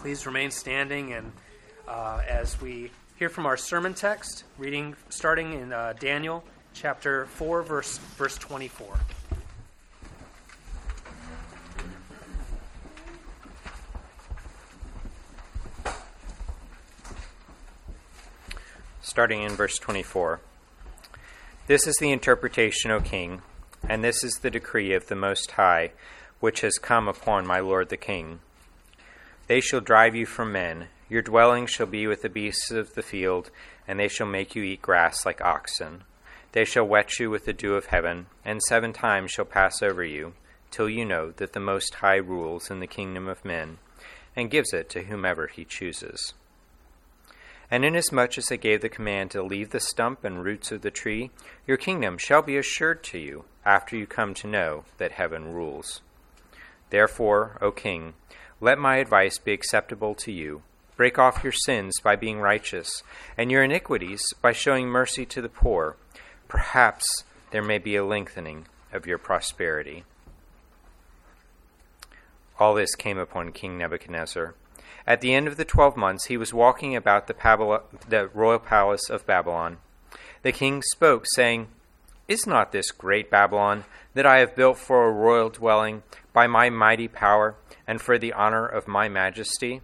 Please remain standing, and as we hear from our sermon text, reading starting in Daniel chapter 4, verse 24. Starting in verse 24. This is the interpretation, O king, and this is the decree of the Most High, which has come upon my lord the king. They shall drive you from men. Your dwelling shall be with the beasts of the field, and they shall make you eat grass like oxen. They shall wet you with the dew of heaven, and 7 times shall pass over you, till you know that the Most High rules in the kingdom of men, and gives it to whomever he chooses. And inasmuch as I gave the command to leave the stump and roots of the tree, your kingdom shall be assured to you, after you come to know that heaven rules. Therefore, O king, let my advice be acceptable to you. Break off your sins by being righteous, and your iniquities by showing mercy to the poor. Perhaps there may be a lengthening of your prosperity. All this came upon King Nebuchadnezzar. At the end of the 12 months, he was walking about the royal palace of Babylon. The king spoke, saying, Is not this great Babylon that I have built for a royal dwelling by my mighty power and for the honor of my majesty?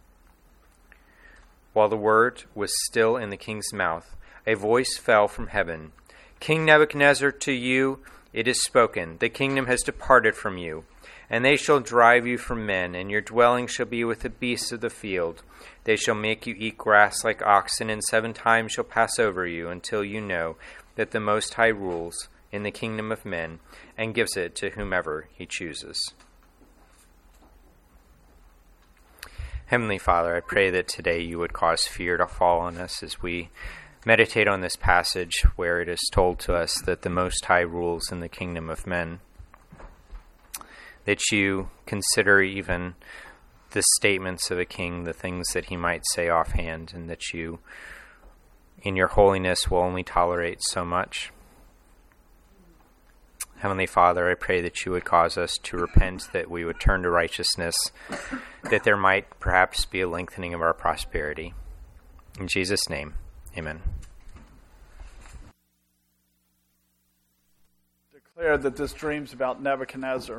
While the word was still in the king's mouth, a voice fell from heaven. King Nebuchadnezzar, to you it is spoken, the kingdom has departed from you, and they shall drive you from men, and your dwelling shall be with the beasts of the field. They shall make you eat grass like oxen, and 7 times shall pass over you, until you know that the Most High rules in the kingdom of men, and gives it to whomever he chooses. Heavenly Father, I pray that today you would cause fear to fall on us as we meditate on this passage where it is told to us that the Most High rules in the kingdom of men. That you consider even the statements of a king, the things that he might say offhand, and that you, in your holiness, will only tolerate so much. Heavenly Father, I pray that you would cause us to repent, that we would turn to righteousness, that there might perhaps be a lengthening of our prosperity. In Jesus' name, amen. Declare that this dream's about Nebuchadnezzar.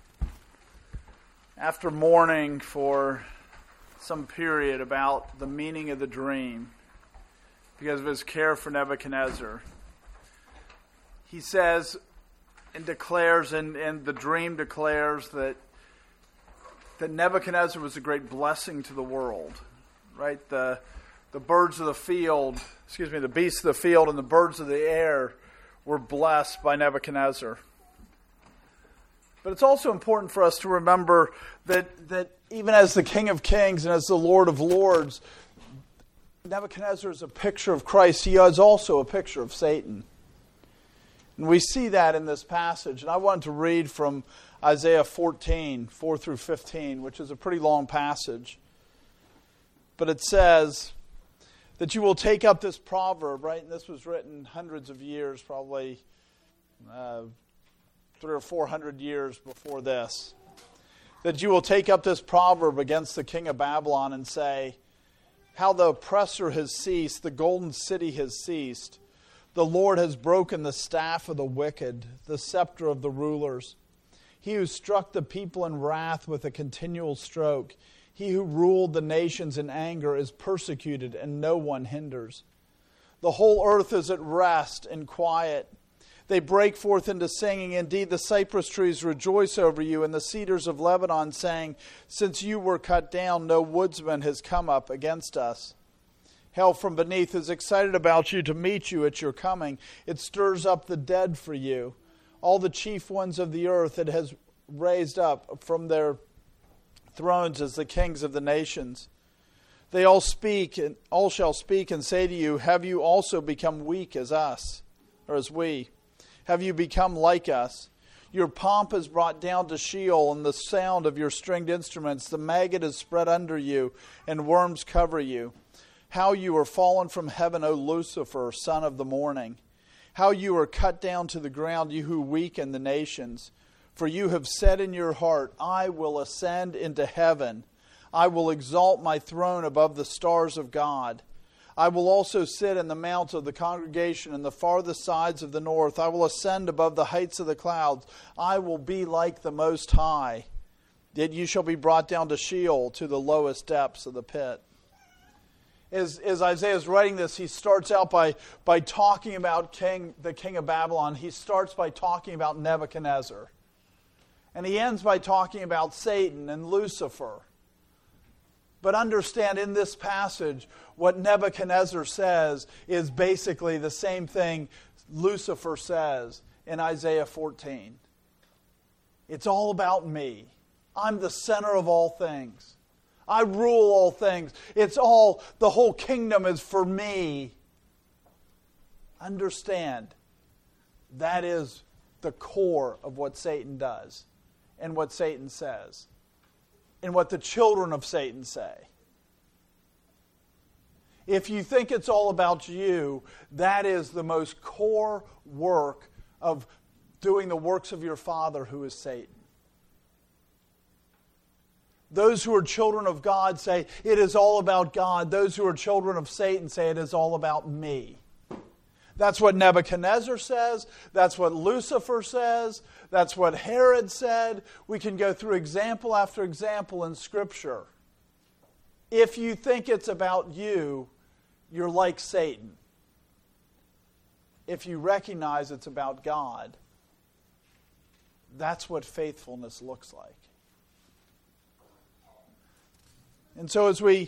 After mourning for some period about the meaning of the dream, because of his care for Nebuchadnezzar, he says and declares, and the dream declares that Nebuchadnezzar was a great blessing to the world, right? The birds of the field, the beasts of the field and the birds of the air were blessed by Nebuchadnezzar. But it's also important for us to remember that even as the King of Kings and as the Lord of Lords, Nebuchadnezzar is a picture of Christ. He is also a picture of Satan. And we see that in this passage. And I wanted to read from Isaiah 14, 4 through 15, which is a pretty long passage. But it says that you will take up this proverb, right? And this was written hundreds of years, probably 300 or 400 years before this. That you will take up this proverb against the king of Babylon and say, how the oppressor has ceased, the golden city has ceased. The Lord has broken the staff of the wicked, the scepter of the rulers. He who struck the people in wrath with a continual stroke, he who ruled the nations in anger is persecuted and no one hinders. The whole earth is at rest and quiet. They break forth into singing. Indeed, the cypress trees rejoice over you, and the cedars of Lebanon, saying, since you were cut down, no woodsman has come up against us. Hell from beneath is excited about you to meet you at your coming. It stirs up the dead for you. All the chief ones of the earth it has raised up from their thrones as the kings of the nations. They all shall speak and say to you, have you also become weak as us, or as we? Have you become like us? Your pomp is brought down to Sheol, and the sound of your stringed instruments. The maggot is spread under you, and worms cover you. How you are fallen from heaven, O Lucifer, son of the morning. How you are cut down to the ground, you who weaken the nations. For you have said in your heart, I will ascend into heaven. I will exalt my throne above the stars of God. I will also sit in the mount of the congregation in the farthest sides of the north. I will ascend above the heights of the clouds. I will be like the Most High. Yet you shall be brought down to Sheol, to the lowest depths of the pit. As Isaiah is writing this, he starts out by talking about the king of Babylon. He starts by talking about Nebuchadnezzar. And he ends by talking about Satan and Lucifer. But understand, in this passage, what Nebuchadnezzar says is basically the same thing Lucifer says in Isaiah 14. It's all about me. I'm the center of all things. I rule all things. The whole kingdom is for me. Understand, that is the core of what Satan does and what Satan says and what the children of Satan say. If you think it's all about you, that is the most core work of doing the works of your father, who is Satan. Those who are children of God say, it is all about God. Those who are children of Satan say, it is all about me. That's what Nebuchadnezzar says. That's what Lucifer says. That's what Herod said. We can go through example after example in Scripture. If you think it's about you, you're like Satan. If you recognize it's about God, that's what faithfulness looks like. And so as we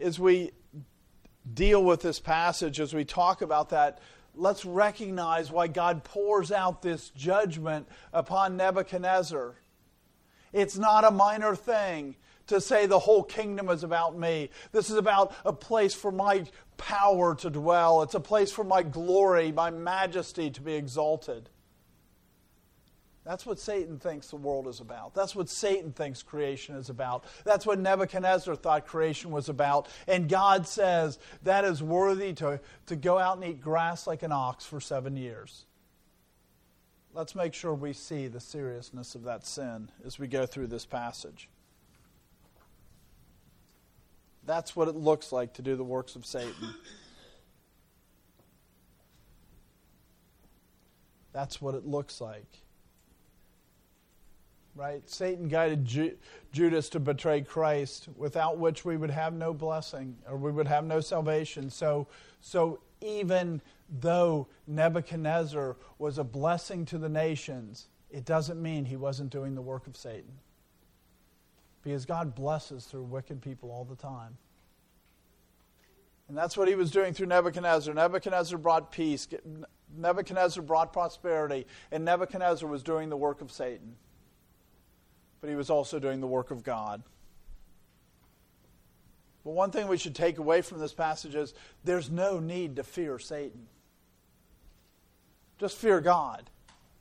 deal with this passage, as we talk about that, let's recognize why God pours out this judgment upon Nebuchadnezzar. It's not a minor thing to say the whole kingdom is about me. This is about a place for my power to dwell. It's a place for my glory, my majesty to be exalted. That's what Satan thinks the world is about. That's what Satan thinks creation is about. That's what Nebuchadnezzar thought creation was about. And God says that is worthy to go out and eat grass like an ox for 7 years. Let's make sure we see the seriousness of that sin as we go through this passage. That's what it looks like to do the works of Satan. That's what it looks like. Right? Satan guided Judas to betray Christ, without which we would have no blessing, or we would have no salvation. So even though Nebuchadnezzar was a blessing to the nations, it doesn't mean he wasn't doing the work of Satan. Because God blesses through wicked people all the time. And that's what he was doing through Nebuchadnezzar. Nebuchadnezzar brought peace. Nebuchadnezzar brought prosperity. And Nebuchadnezzar was doing the work of Satan. But he was also doing the work of God. But one thing we should take away from this passage is there's no need to fear Satan. Just fear God.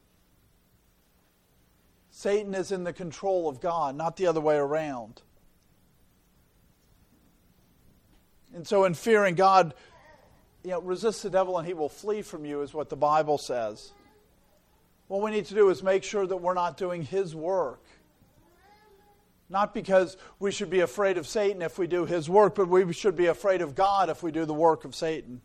Satan is in the control of God, not the other way around. And so in fearing God, resist the devil and he will flee from you, is what the Bible says. What we need to do is make sure that we're not doing his work. Not because we should be afraid of Satan if we do his work, but we should be afraid of God if we do the work of Satan.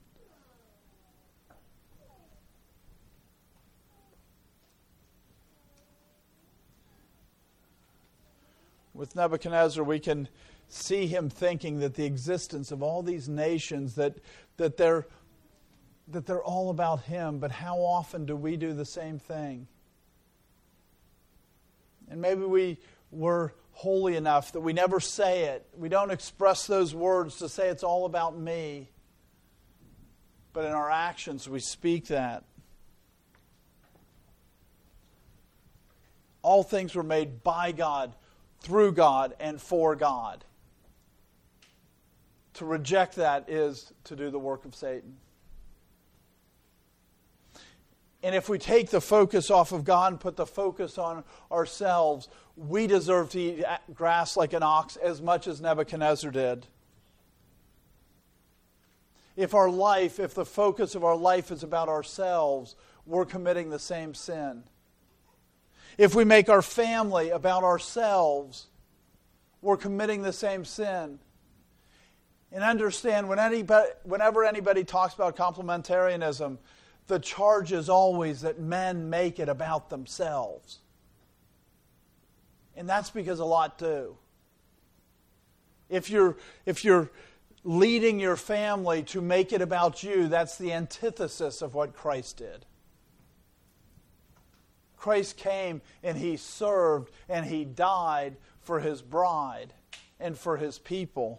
With Nebuchadnezzar, we can see him thinking that the existence of all these nations, that they're all about him, but how often do we do the same thing? And maybe we were holy enough that we never say it. We don't express those words to say it's all about me. But in our actions, we speak that. All things were made by God, through God, and for God. To reject that is to do the work of Satan. And if we take the focus off of God and put the focus on ourselves, we deserve to eat grass like an ox as much as Nebuchadnezzar did. If the focus of our life is about ourselves, we're committing the same sin. If we make our family about ourselves, were committing the same sin. And understand, whenever anybody talks about complementarianism, the charge is always that men make it about themselves. And that's because a lot do. If you're leading your family to make it about you, that's the antithesis of what Christ did. Christ came and He served and He died for His bride and for His people.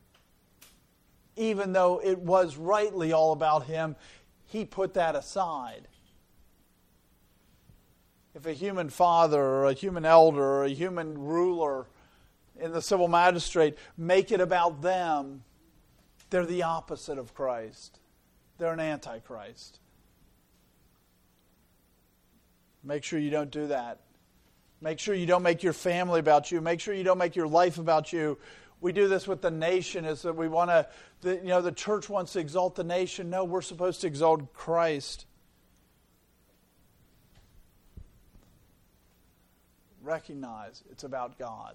Even though it was rightly all about Him, He put that aside. If a human father or a human elder or a human ruler in the civil magistrate make it about them, they're the opposite of Christ. They're an antichrist. Make sure you don't do that. Make sure you don't make your family about you. Make sure you don't make your life about you. We do this with the nation, is that we want to, the church wants to exalt the nation. No, we're supposed to exalt Christ. Recognize it's about God.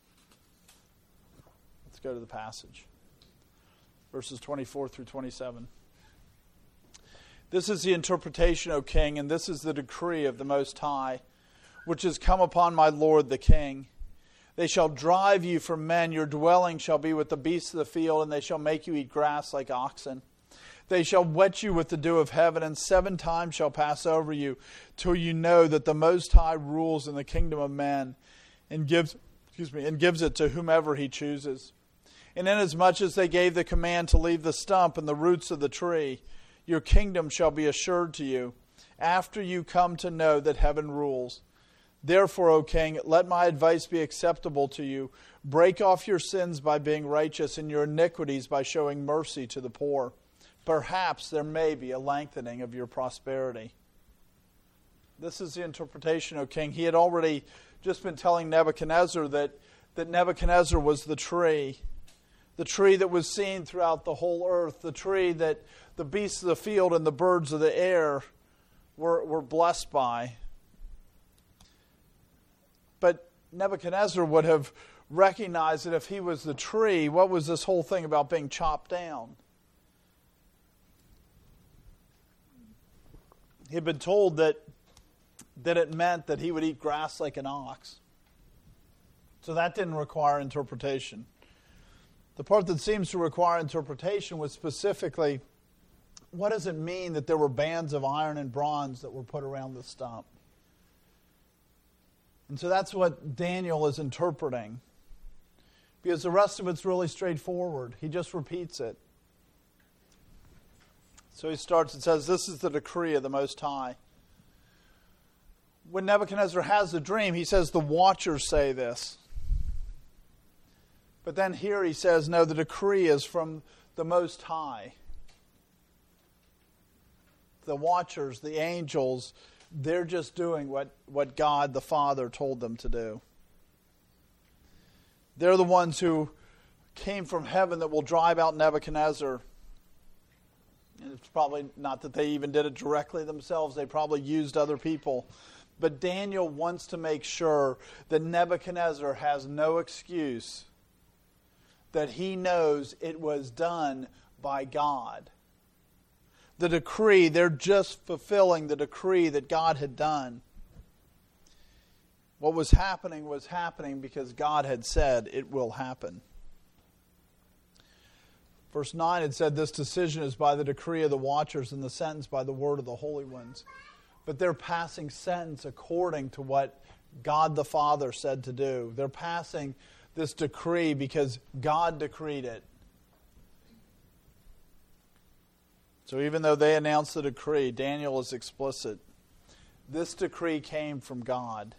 Let's go to the passage. Verses 24 through 27. This is the interpretation, O king, and this is the decree of the Most High, which has come upon my lord the king. They shall drive you from men, your dwelling shall be with the beasts of the field, and they shall make you eat grass like oxen. They shall wet you with the dew of heaven, and 7 times shall pass over you, till you know that the Most High rules in the kingdom of men, and gives it to whomever He chooses. And inasmuch as they gave the command to leave the stump and the roots of the tree, your kingdom shall be assured to you, after you come to know that heaven rules. Therefore, O king, let my advice be acceptable to you. Break off your sins by being righteous, and your iniquities by showing mercy to the poor. Perhaps there may be a lengthening of your prosperity. This is the interpretation, O king. He had already just been telling Nebuchadnezzar that Nebuchadnezzar was the tree that was seen throughout the whole earth, the tree that the beasts of the field and the birds of the air were blessed by. But Nebuchadnezzar would have recognized that if he was the tree, what was this whole thing about being chopped down? He had been told that it meant that he would eat grass like an ox. So that didn't require interpretation. The part that seems to require interpretation was specifically, what does it mean that there were bands of iron and bronze that were put around the stump? And so that's what Daniel is interpreting. Because the rest of it's really straightforward. He just repeats it. So he starts and says, this is the decree of the Most High. When Nebuchadnezzar has the dream, he says, the watchers say this. But then here he says, no, the decree is from the Most High. The watchers, the angels, they're just doing what God the Father told them to do. They're the ones who came from heaven that will drive out Nebuchadnezzar. And it's probably not that they even did it directly themselves. They probably used other people. But Daniel wants to make sure that Nebuchadnezzar has no excuse, that he knows it was done by God. The decree, they're just fulfilling the decree that God had done. What was happening because God had said it will happen. Verse 9 had said, this decision is by the decree of the watchers and the sentence by the word of the holy ones. But they're passing sentence according to what God the Father said to do. They're passing this decree because God decreed it. So even though they announced the decree, Daniel is explicit. This decree came from God.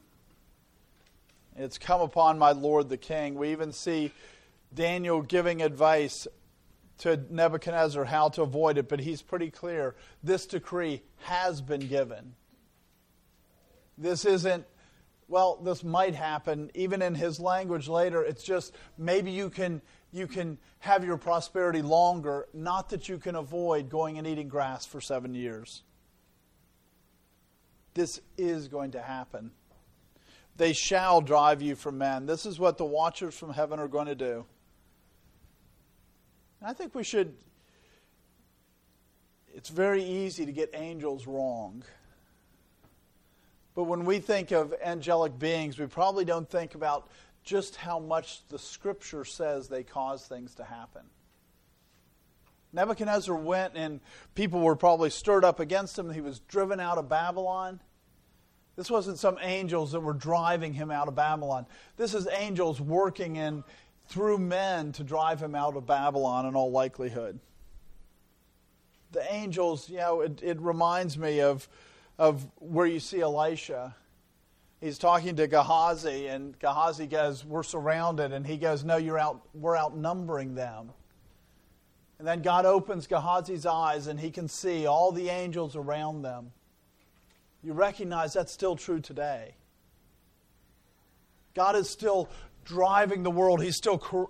It's come upon my lord the king. We even see Daniel giving advice to Nebuchadnezzar how to avoid it, but he's pretty clear. This decree has been given. This isn't, well, this might happen. Even in his language later, it's just maybe you can have your prosperity longer, not that you can avoid going and eating grass for 7 years. This is going to happen. They shall drive you from men. This is what the watchers from heaven are going to do. And I think we should... It's very easy to get angels wrong. But when we think of angelic beings, we probably don't think about just how much the Scripture says they cause things to happen. Nebuchadnezzar went and people were probably stirred up against him. He was driven out of Babylon. This wasn't some angels that were driving him out of Babylon. This is angels working through men to drive him out of Babylon in all likelihood. The angels, it reminds me of where you see Elisha. He's talking to Gehazi, and Gehazi goes, "We're surrounded." And he goes, "No, we're outnumbering them." And then God opens Gehazi's eyes, and he can see all the angels around them. You recognize that's still true today. God is still driving the world. He's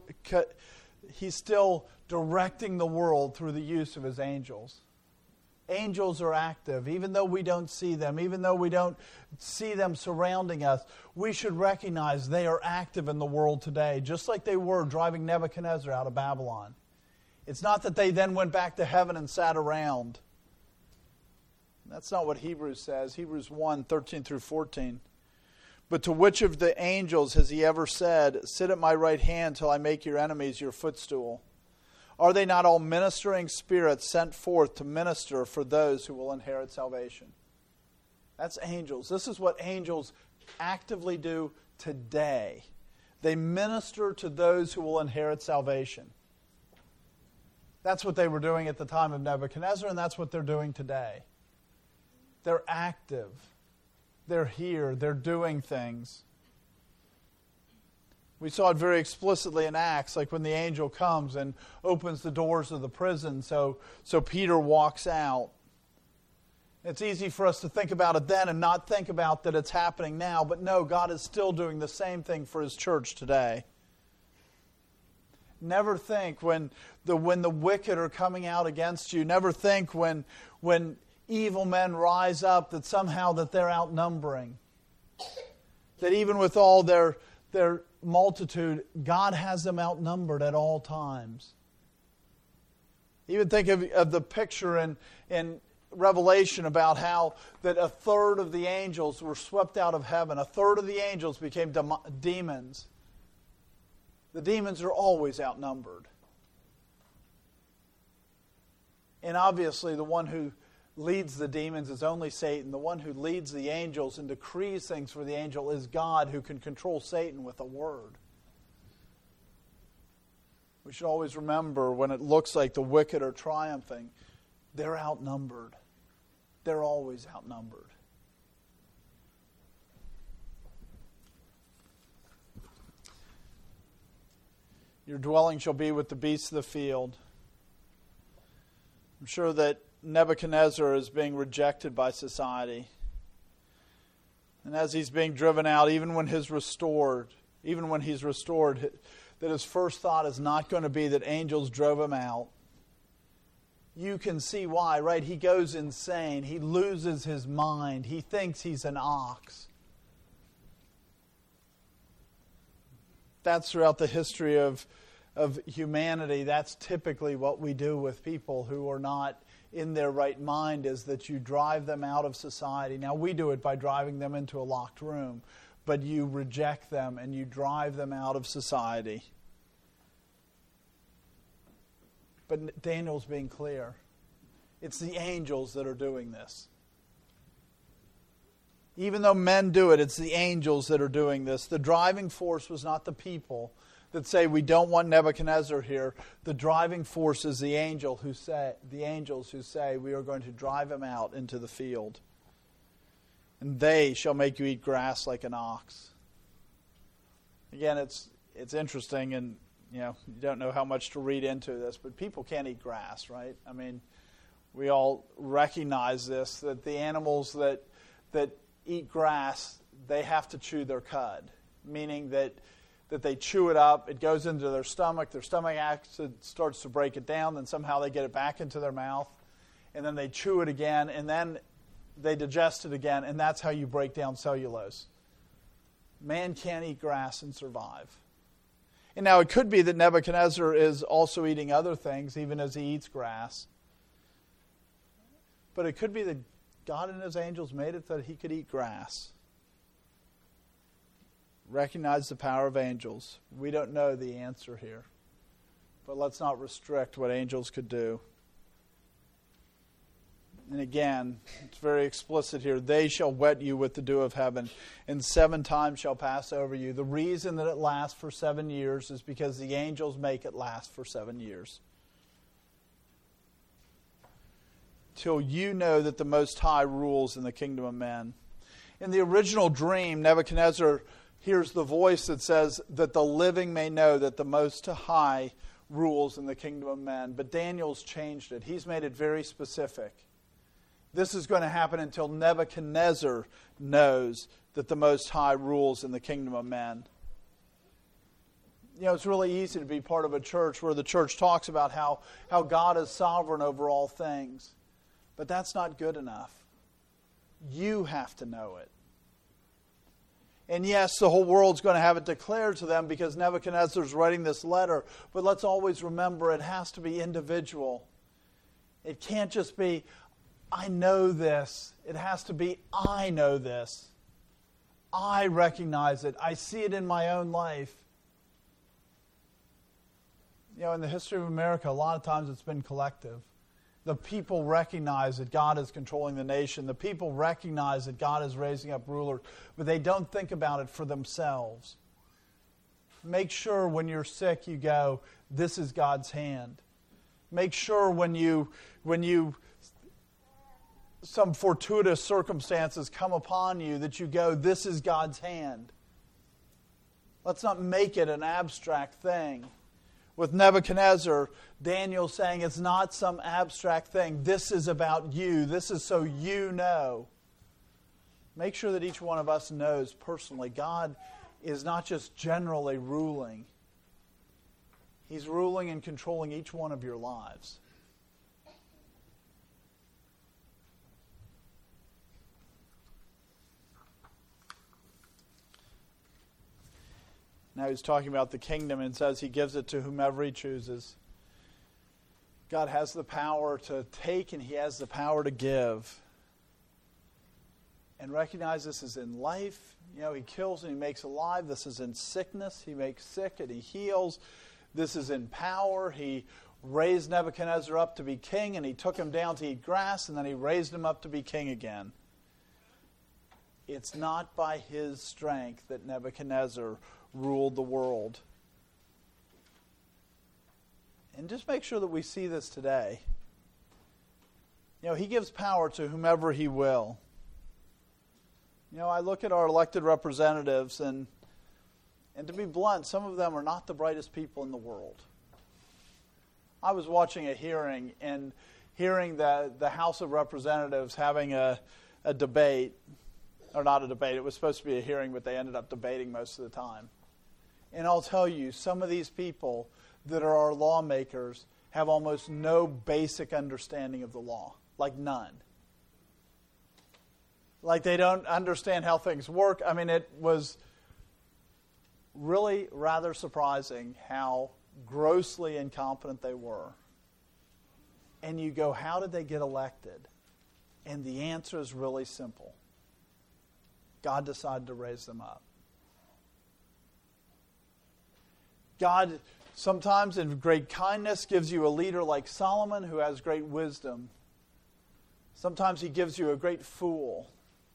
still directing the world through the use of His angels. Angels are active. Even though we don't see them, even though we don't see them surrounding us, we should recognize they are active in the world today, just like they were driving Nebuchadnezzar out of Babylon. It's not that they then went back to heaven and sat around. That's not what Hebrews says. Hebrews 1, 13 through 14. But to which of the angels has He ever said, "Sit at my right hand till I make your enemies your footstool"? Are they not all ministering spirits sent forth to minister for those who will inherit salvation? That's angels. This is what angels actively do today. They minister to those who will inherit salvation. That's what they were doing at the time of Nebuchadnezzar, and that's what they're doing today. They're active. They're here. They're doing things. We saw it very explicitly in Acts, like when the angel comes and opens the doors of the prison, so Peter walks out. It's easy for us to think about it then and not think about that it's happening now, but no, God is still doing the same thing for His church today. Never think when the wicked are coming out against you, never think when evil men rise up that somehow that they're outnumbering. That even with all their multitude, God has them outnumbered at all times. Even think of the picture in Revelation about how that a third of the angels were swept out of heaven. A third of the angels became demons. The demons are always outnumbered. And obviously the one who leads the demons is only Satan. The one who leads the angels and decrees things for the angel is God, who can control Satan with a word. We should always remember when it looks like the wicked are triumphing, they're outnumbered. They're always outnumbered. Your dwelling shall be with the beasts of the field. I'm sure that Nebuchadnezzar is being rejected by society. And as he's being driven out, even when he's restored, that his first thought is not going to be that angels drove him out. You can see why, right? He goes insane. He loses his mind. He thinks he's an ox. That's throughout the history of humanity. That's typically what we do with people who are not in their right mind, is that you drive them out of society. Now, we do it by driving them into a locked room, but you reject them and you drive them out of society. But Daniel's being clear. It's the angels that are doing this. Even though men do it, it's the angels that are doing this. The driving force was not the people that say we don't want Nebuchadnezzar here. The driving force is the angels who say we are going to drive him out into the field. And they shall make you eat grass like an ox. Again, it's interesting, and you don't know how much to read into this, but people can't eat grass, right? I mean, we all recognize this, that the animals that eat grass, they have to chew their cud, meaning that they chew it up, it goes into their stomach acid starts to break it down, then somehow they get it back into their mouth, and then they chew it again, and then they digest it again, and that's how you break down cellulose. Man can't eat grass and survive. And now it could be that Nebuchadnezzar is also eating other things, even as he eats grass. But it could be that God and his angels made it that he could eat grass. Recognize the power of angels. We don't know the answer here. But let's not restrict what angels could do. And again, it's very explicit here. They shall wet you with the dew of heaven, and 7 times shall pass over you. The reason that it lasts for 7 years is because the angels make it last for 7 years. Till you know that the Most High rules in the kingdom of men. In the original dream, Nebuchadnezzar hears the voice that says that the living may know that the Most High rules in the kingdom of men. But Daniel's changed it. He's made it very specific. This is going to happen until Nebuchadnezzar knows that the Most High rules in the kingdom of men. You know, it's really easy to be part of a church where the church talks about how God is sovereign over all things. But that's not good enough. You have to know it. And yes, the whole world's going to have it declared to them because Nebuchadnezzar's writing this letter. But let's always remember it has to be individual. It can't just be, I know this. It has to be, I know this. I recognize it. I see it in my own life. You know, in the history of America, a lot of times it's been collective. The people recognize that God is controlling the nation. The people recognize that God is raising up rulers, but they don't think about it for themselves. Make sure when you're sick you go, this is God's hand. Make sure when you some fortuitous circumstances come upon you that you go, this is God's hand. Let's not make it an abstract thing. With Nebuchadnezzar, Daniel's saying it's not some abstract thing. This is about you. This is so you know. Make sure that each one of us knows personally God is not just generally ruling. He's ruling and controlling each one of your lives. Now he's talking about the kingdom and says he gives it to whomever he chooses. God has the power to take and he has the power to give. And recognize this is in life. You know, he kills and he makes alive. This is in sickness. He makes sick and he heals. This is in power. He raised Nebuchadnezzar up to be king and he took him down to eat grass and then he raised him up to be king again. It's not by his strength that Nebuchadnezzar ruled the world. And just make sure that we see this today. You know, he gives power to whomever he will. You know, I look at our elected representatives and to be blunt, some of them are not the brightest people in the world. I was watching a hearing and hearing the House of Representatives having a debate, or not a debate, it was supposed to be a hearing, but they ended up debating most of the time. And I'll tell you, some of these people that are our lawmakers have almost no basic understanding of the law. Like none. Like they don't understand how things work. I mean, it was really rather surprising how grossly incompetent they were. And you go, how did they get elected? And the answer is really simple. God decided to raise them up. God sometimes in great kindness gives you a leader like Solomon who has great wisdom. Sometimes he gives you a great fool,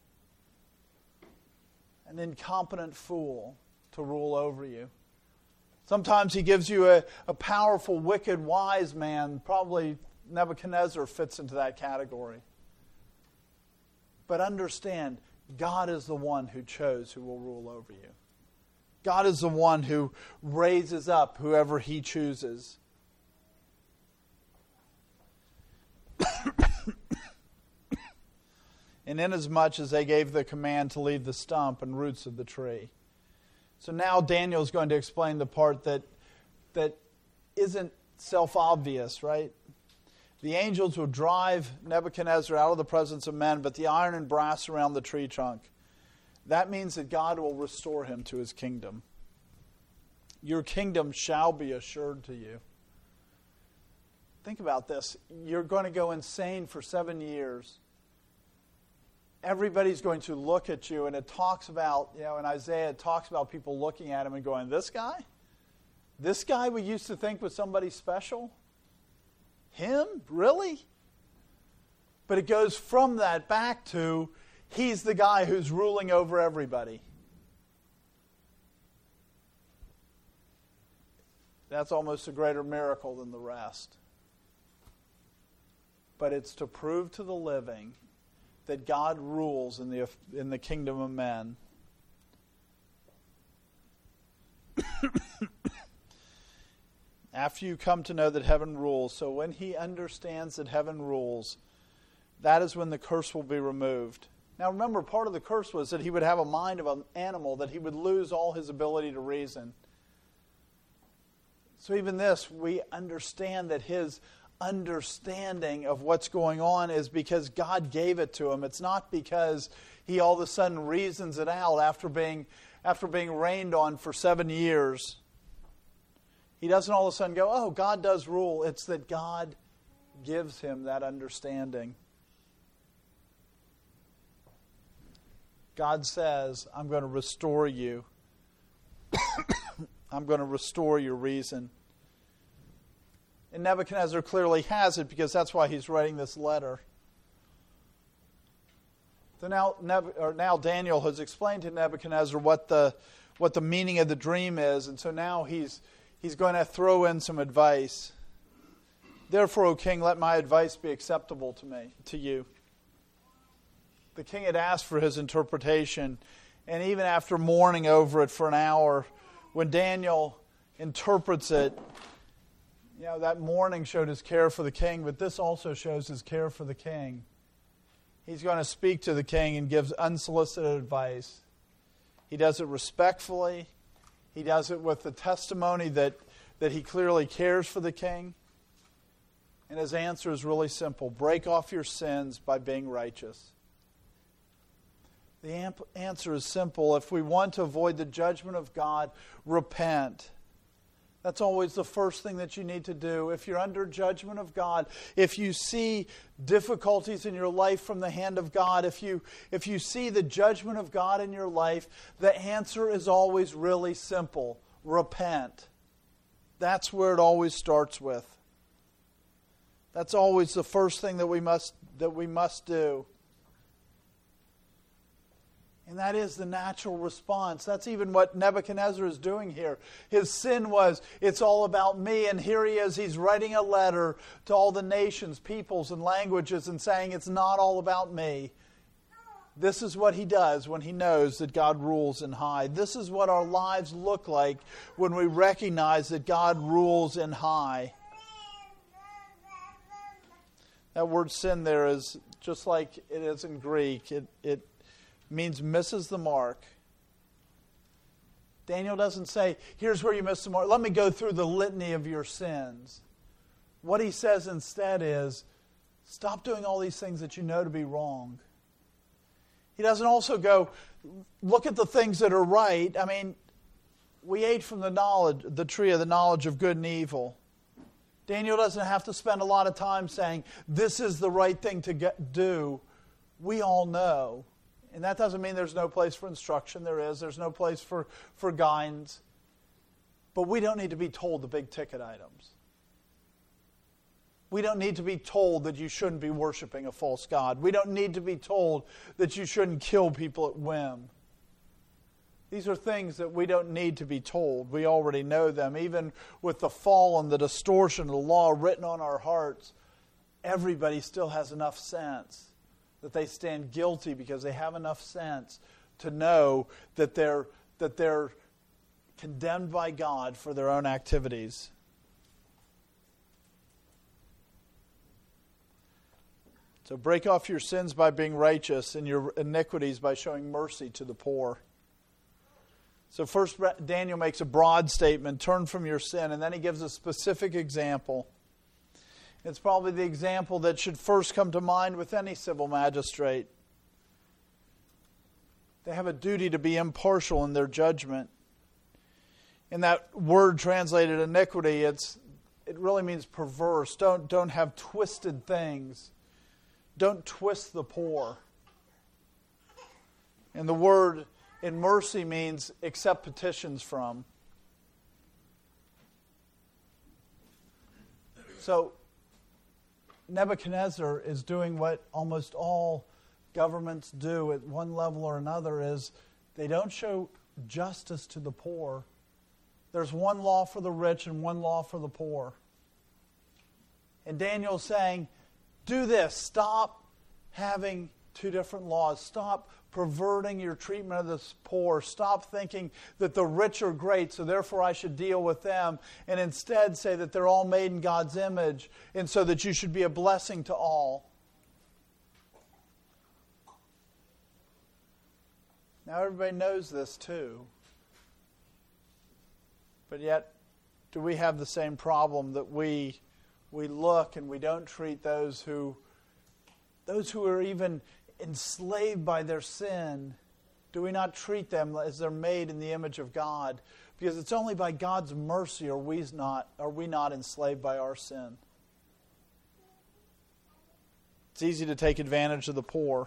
an incompetent fool to rule over you. Sometimes he gives you a powerful, wicked, wise man. Probably Nebuchadnezzar fits into that category. But understand, God is the one who chose who will rule over you. God is the one who raises up whoever he chooses. And inasmuch as they gave the command to leave the stump and roots of the tree. So now Daniel is going to explain the part that isn't self-obvious, right? The angels will drive Nebuchadnezzar out of the presence of men, but the iron and brass around the tree trunk that means that God will restore him to his kingdom. Your kingdom shall be assured to you. Think about this. You're going to go insane for 7 years. Everybody's going to look at you, and it talks about, in Isaiah, it talks about people looking at him and going, this guy? This guy we used to think was somebody special? Him? Really? But it goes from that back to, he's the guy who's ruling over everybody. That's almost a greater miracle than the rest. But it's to prove to the living that God rules in the kingdom of men. After you come to know that heaven rules, so when he understands that heaven rules, that is when the curse will be removed. Now remember, part of the curse was that he would have a mind of an animal, that he would lose all his ability to reason. So even this, we understand that his understanding of what's going on is because God gave it to him. It's not because he all of a sudden reasons it out after being rained on for 7 years. He doesn't all of a sudden go, oh, God does rule. It's that God gives him that understanding. God says, I'm going to restore you. I'm going to restore your reason. And Nebuchadnezzar clearly has it, because that's why he's writing this letter. So now Daniel has explained to Nebuchadnezzar what the meaning of the dream is, and so now he's going to throw in some advice. Therefore, O king, let my advice be acceptable to you. The king had asked for his interpretation, and even after mourning over it for an hour, when Daniel interprets it, that mourning showed his care for the king, but this also shows his care for the king. He's going to speak to the king and gives unsolicited advice. He does it respectfully. He does it with the testimony that he clearly cares for the king. And his answer is really simple. Break off your sins by being righteous. The answer is simple. If we want to avoid the judgment of God, repent. That's always the first thing that you need to do. If you're under judgment of God, if you see difficulties in your life from the hand of God, if you see the judgment of God in your life, the answer is always really simple. Repent. That's where it always starts with. That's always the first thing that we must do. And that is the natural response. That's even what Nebuchadnezzar is doing here. His sin was, it's all about me. And here he is, he's writing a letter to all the nations, peoples, and languages and saying, it's not all about me. This is what he does when he knows that God rules in high. This is what our lives look like when we recognize that God rules in high. That word sin there is just like it is in Greek. It means misses the mark. Daniel doesn't say, here's where you missed the mark. Let me go through the litany of your sins. What he says instead is, stop doing all these things that you know to be wrong. He doesn't also go, look at the things that are right. I mean, we ate from the tree of the knowledge of good and evil. Daniel doesn't have to spend a lot of time saying, this is the right thing to do. We all know. And that doesn't mean there's no place for instruction. There is. There's no place for guidance. But we don't need to be told the big ticket items. We don't need to be told that you shouldn't be worshiping a false god. We don't need to be told that you shouldn't kill people at whim. These are things that we don't need to be told. We already know them. Even with the fall and the distortion of the law written on our hearts, everybody still has enough sense that they stand guilty because they have enough sense to know that they're condemned by God for their own activities. So break off your sins by being righteous and your iniquities by showing mercy to the poor. So first Daniel makes a broad statement, turn from your sin, and then he gives a specific example. It's probably the example that should first come to mind with any civil magistrate. They have a duty to be impartial in their judgment. And that word translated iniquity, it really means perverse. Don't have twisted things. Don't twist the poor. And the word in mercy means accept petitions from. So Nebuchadnezzar is doing what almost all governments do at one level or another, is they don't show justice to the poor. There's one law for the rich and one law for the poor. And Daniel's saying, do this. Stop having two different laws. Stop perverting your treatment of the poor. Stop thinking that the rich are great, so therefore I should deal with them. And instead say that they're all made in God's image, and so that you should be a blessing to all. Now everybody knows this too. But yet, do we have the same problem that we look and we don't treat those who are even enslaved by their sin? Do we not treat them as they're made in the image of God? Because it's only by God's mercy are we not enslaved by our sin. It's easy to take advantage of the poor.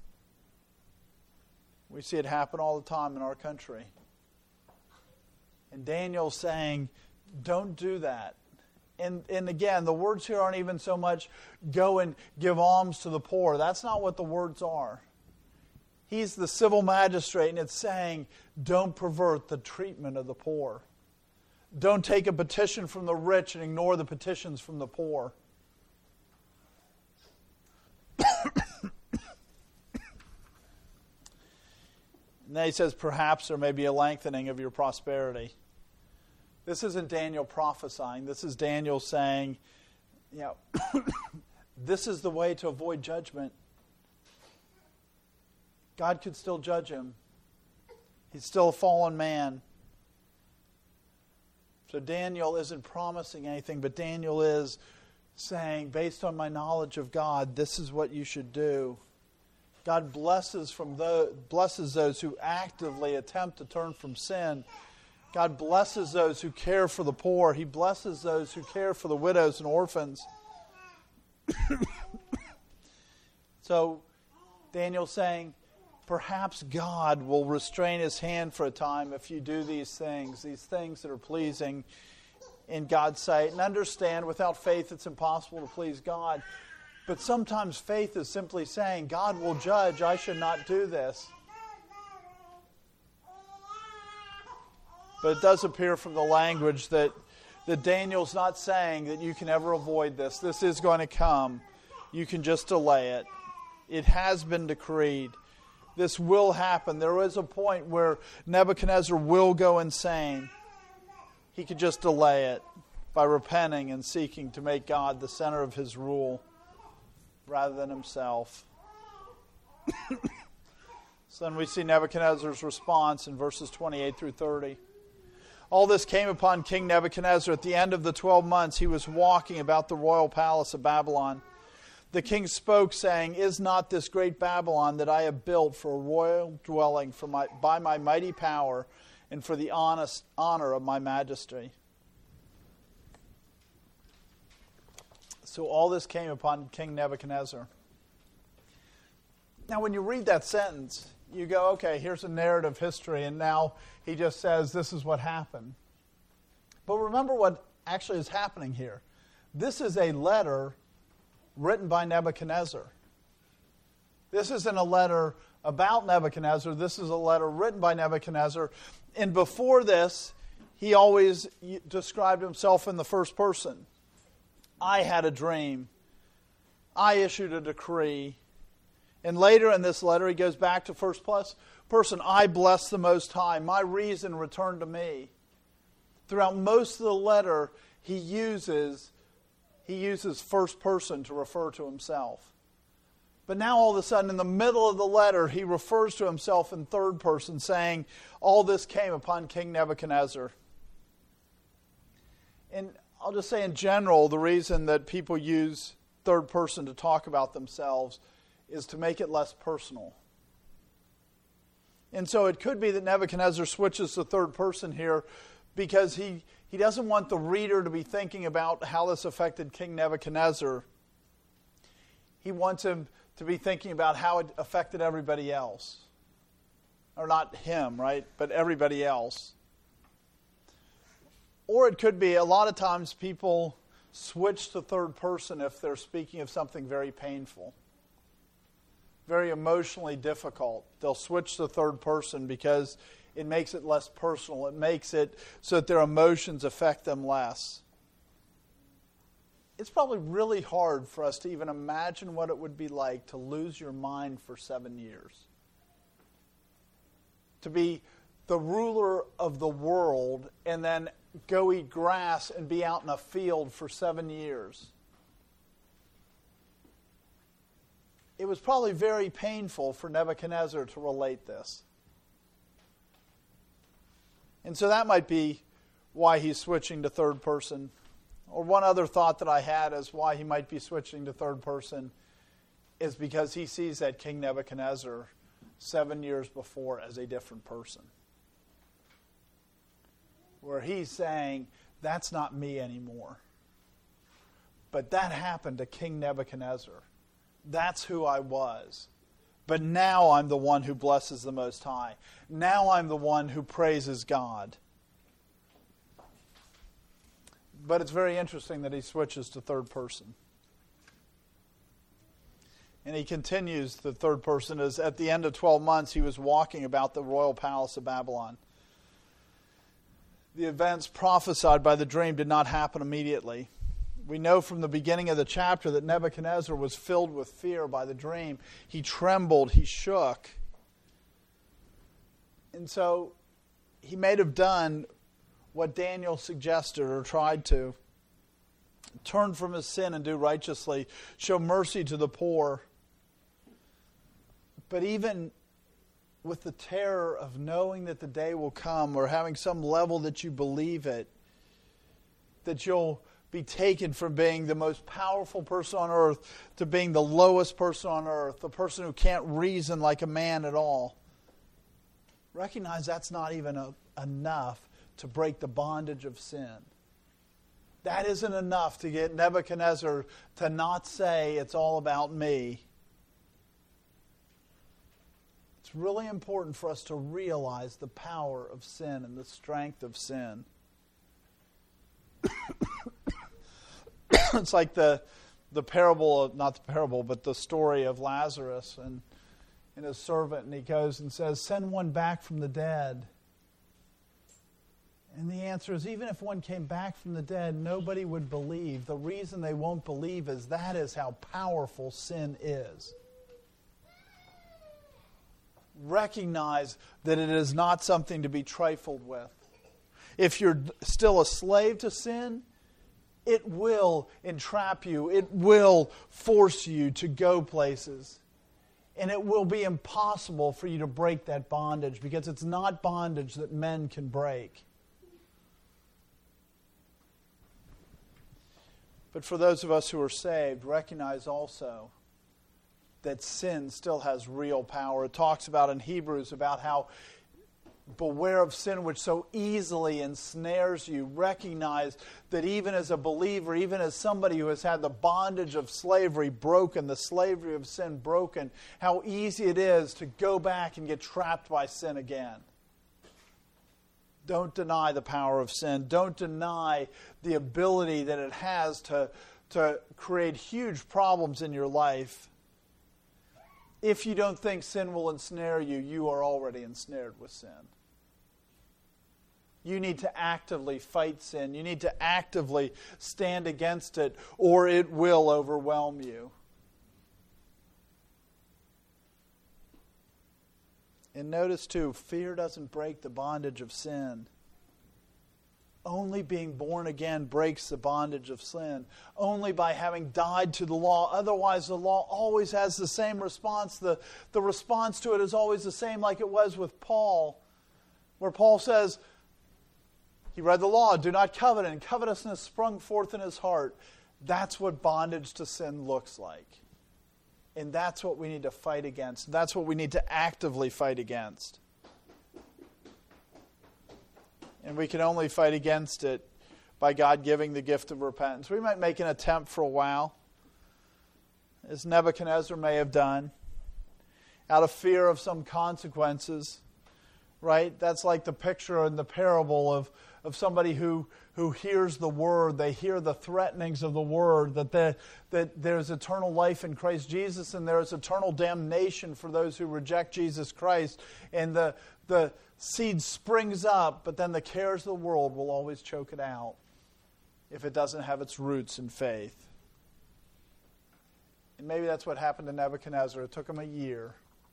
We see it happen all the time in our country. And Daniel's saying, don't do that. And again, the words here aren't even so much go and give alms to the poor. That's not what the words are. He's the civil magistrate, and it's saying, don't pervert the treatment of the poor. Don't take a petition from the rich and ignore the petitions from the poor. And then he says, perhaps there may be a lengthening of your prosperity. This isn't Daniel prophesying. This is Daniel saying, this is the way to avoid judgment. God could still judge him. He's still a fallen man. So Daniel isn't promising anything, but Daniel is saying, based on my knowledge of God, this is what you should do. God blesses those who actively attempt to turn from sin. God blesses those who care for the poor. He blesses those who care for the widows and orphans. So Daniel's saying, perhaps God will restrain his hand for a time if you do these things that are pleasing in God's sight. And understand, without faith it's impossible to please God. But sometimes faith is simply saying, God will judge, I should not do this. But it does appear from the language that Daniel's not saying that you can ever avoid this. This is going to come. You can just delay it. It has been decreed. This will happen. There is a point where Nebuchadnezzar will go insane. He could just delay it by repenting and seeking to make God the center of his rule rather than himself. So then we see Nebuchadnezzar's response in verses 28 through 30. All this came upon King Nebuchadnezzar at the end of the 12 months. He was walking about the royal palace of Babylon. The king spoke, saying, is not this great Babylon that I have built for a royal dwelling by my mighty power and for the honor of my majesty? So all this came upon King Nebuchadnezzar. Now when you read that sentence, you go, okay, here's a narrative history, and now he just says this is what happened. But remember what actually is happening here. This is a letter written by Nebuchadnezzar. This isn't a letter about Nebuchadnezzar. This is a letter written by Nebuchadnezzar. And before this, he always described himself in the first person. I had a dream. I issued a decree. And later in this letter, he goes back to first person. I bless the Most High. My reason returned to me. Throughout most of the letter, he uses first person to refer to himself. But now all of a sudden, in the middle of the letter, he refers to himself in third person, saying, all this came upon King Nebuchadnezzar. And I'll just say in general, the reason that people use third person to talk about themselves is to make it less personal. And so it could be that Nebuchadnezzar switches to third person here because he doesn't want the reader to be thinking about how this affected King Nebuchadnezzar. He wants him to be thinking about how it affected everybody else. Or not him, right? But everybody else. Or it could be a lot of times people switch to third person if they're speaking of something very painful, very emotionally difficult. They'll switch to third person because it makes it less personal. It makes it so that their emotions affect them less. It's probably really hard for us to even imagine what it would be like to lose your mind for 7 years. To be the ruler of the world and then go eat grass and be out in a field for 7 years. It was probably very painful for Nebuchadnezzar to relate this. And so that might be why he's switching to third person. Or one other thought that I had as why he might be switching to third person is because he sees that King Nebuchadnezzar 7 years before as a different person. Where he's saying, that's not me anymore. But that happened to King Nebuchadnezzar. That's who I was. But now I'm the one who blesses the Most High. Now I'm the one who praises God. But it's very interesting that he switches to third person. And he continues, the third person is, at the end of 12 months, he was walking about the royal palace of Babylon. The events prophesied by the dream did not happen immediately. We know from the beginning of the chapter that Nebuchadnezzar was filled with fear by the dream. He trembled, he shook. And so he may have done what Daniel suggested or tried to. Turn from his sin and do righteously. Show mercy to the poor. But even with the terror of knowing that the day will come or having some level that you believe it, that you'll be taken from being the most powerful person on earth to being the lowest person on earth, the person who can't reason like a man at all. Recognize that's not even enough to break the bondage of sin. That isn't enough to get Nebuchadnezzar to not say it's all about me. It's really important for us to realize the power of sin and the strength of sin. It's like the parable of, not the parable, but the story of Lazarus and his servant, and he goes and says, send one back from the dead. And the answer is, even if one came back from the dead, nobody would believe. The reason they won't believe is that is how powerful sin is. Recognize that it is not something to be trifled with. If you're still a slave to sin, it will entrap you. It will force you to go places. And it will be impossible for you to break that bondage because it's not bondage that men can break. But for those of us who are saved, recognize also that sin still has real power. It talks about in Hebrews about how beware of sin which so easily ensnares you. Recognize that even as a believer, even as somebody who has had the bondage of slavery broken, the slavery of sin broken, how easy it is to go back and get trapped by sin again. Don't deny the power of sin. Don't deny the ability that it has to create huge problems in your life. If you don't think sin will ensnare you, you are already ensnared with sin. You need to actively fight sin. You need to actively stand against it, or it will overwhelm you. And notice too, fear doesn't break the bondage of sin. Only being born again breaks the bondage of sin. Only by having died to the law. Otherwise, the law always has the same response. The response to it is always the same, like it was with Paul, where Paul says, he read the law, do not covet, and covetousness sprung forth in his heart. That's what bondage to sin looks like. And that's what we need to fight against. That's what we need to actively fight against. And we can only fight against it by God giving the gift of repentance. We might make an attempt for a while, as Nebuchadnezzar may have done, out of fear of some consequences, right? That's like the picture in the parable of somebody who hears the word. They hear the threatenings of the word, that there's eternal life in Christ Jesus and there is eternal damnation for those who reject Jesus Christ. And the seed springs up, but then the cares of the world will always choke it out if it doesn't have its roots in faith. And maybe that's what happened to Nebuchadnezzar. It took him a year.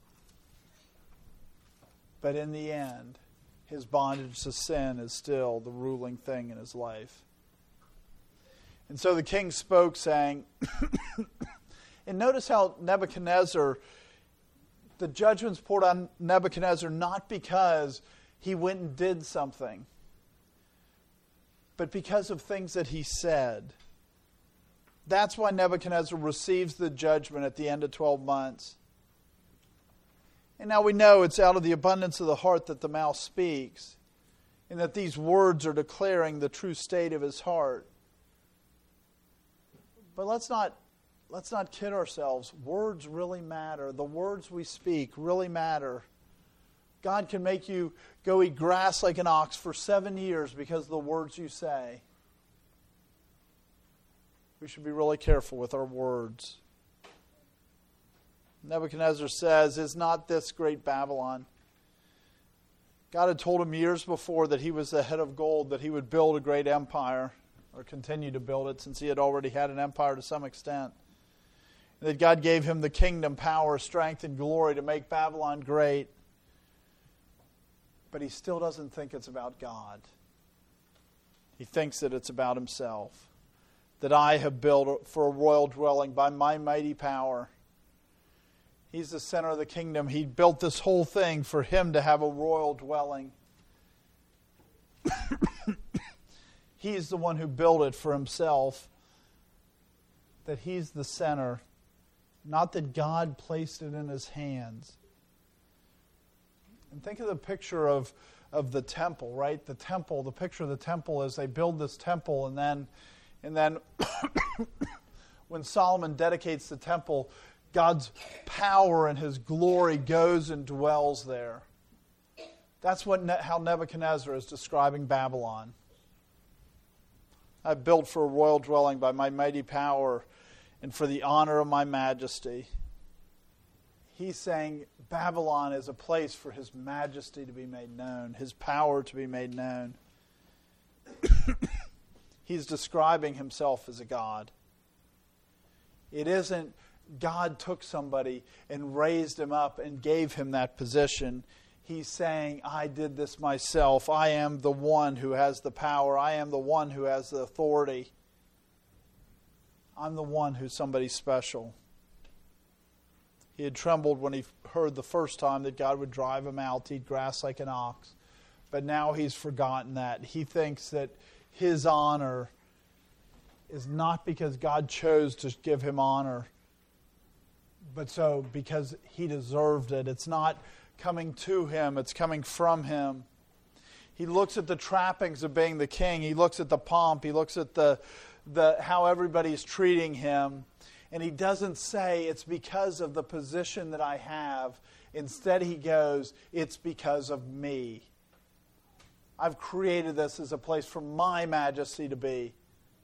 But in the end, his bondage to sin is still the ruling thing in his life. And so the king spoke, saying, and notice how Nebuchadnezzar, the judgment's poured on Nebuchadnezzar not because he went and did something, but because of things that he said. That's why Nebuchadnezzar receives the judgment at the end of 12 months. And now we know it's out of the abundance of the heart that the mouth speaks, and that these words are declaring the true state of his heart. But let's not kid ourselves. Words really matter. The words we speak really matter. God can make you go eat grass like an ox for 7 years because of the words you say. We should be really careful with our words. Nebuchadnezzar says, "Is not this great Babylon?" God had told him years before that he was the head of gold, that he would build a great empire, or continue to build it since he had already had an empire to some extent. And that God gave him the kingdom, power, strength, and glory to make Babylon great. But he still doesn't think it's about God. He thinks that it's about himself. That I have built for a royal dwelling by my mighty power. He's the center of the kingdom. He built this whole thing for him to have a royal dwelling. He's the one who built it for himself. That he's the center. Not that God placed it in his hands. And think of the picture of the temple, right? The temple, the picture of the temple is they build this temple and then when Solomon dedicates the temple, God's power and his glory goes and dwells there. That's how Nebuchadnezzar is describing Babylon. I've built for a royal dwelling by my mighty power and for the honor of my majesty. He's saying Babylon is a place for his majesty to be made known, his power to be made known. He's describing himself as a god. It isn't God took somebody and raised him up and gave him that position. He's saying, I did this myself. I am the one who has the power. I am the one who has the authority. I'm the one who's somebody special. He had trembled when he heard the first time that God would drive him out to eat grass like an ox. But now he's forgotten that. He thinks that his honor is not because God chose to give him honor, but so because he deserved it. It's not coming to him, it's coming from him. He looks at the trappings of being the king. He looks at the pomp. He looks at the how everybody's treating him. And he doesn't say, it's because of the position that I have. Instead, he goes, it's because of me. I've created this as a place for my majesty to be.